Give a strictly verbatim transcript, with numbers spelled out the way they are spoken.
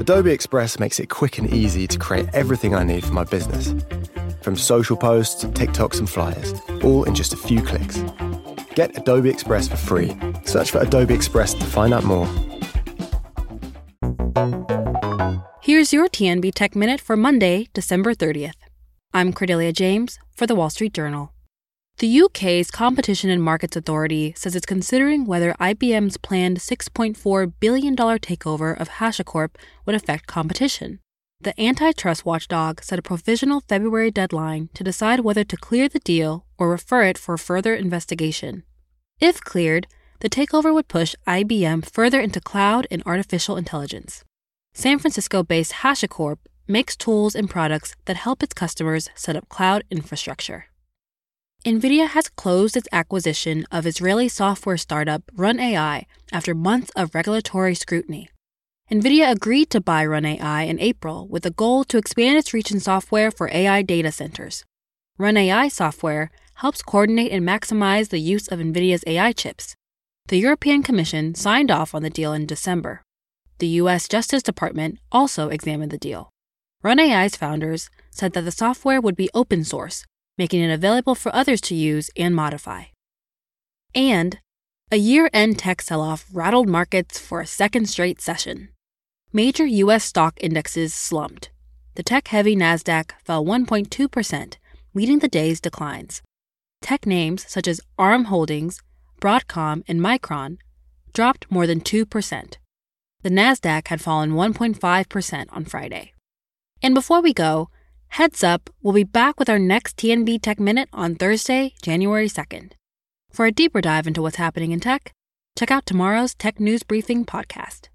Adobe Express makes it quick and easy to create everything I need for my business. From social posts to TikToks and flyers, all in just a few clicks. Get Adobe Express for free. Search for Adobe Express to find out more. Here's your T N B Tech Minute for Monday, December thirtieth. I'm Cordelia James for The Wall Street Journal. The U K's Competition and Markets Authority says it's considering whether I B M's planned six point four billion dollars takeover of HashiCorp would affect competition. The antitrust watchdog set a provisional February deadline to decide whether to clear the deal or refer it for further investigation. If cleared, the takeover would push I B M further into cloud and artificial intelligence. San Francisco-based HashiCorp makes tools and products that help its customers set up cloud infrastructure. NVIDIA has closed its acquisition of Israeli software startup Run A I after months of regulatory scrutiny. NVIDIA agreed to buy Run A I in April with a goal to expand its reach in software for A I data centers. Run A I software helps coordinate and maximize the use of NVIDIA's A I chips. The European Commission signed off on the deal in December. The U S Justice Department also examined the deal. Run A I's founders said that the software would be open source, making it available for others to use and modify. And a year-end tech sell-off rattled markets for a second straight session. Major U S stock indexes slumped. The tech-heavy NASDAQ fell one point two percent, leading the day's declines. Tech names such as Arm Holdings, Broadcom, and Micron dropped more than two percent. The NASDAQ had fallen one point five percent on Friday. And before we go, heads up, we'll be back with our next T N B Tech Minute on Thursday, January second. For a deeper dive into what's happening in tech, check out tomorrow's Tech News Briefing podcast.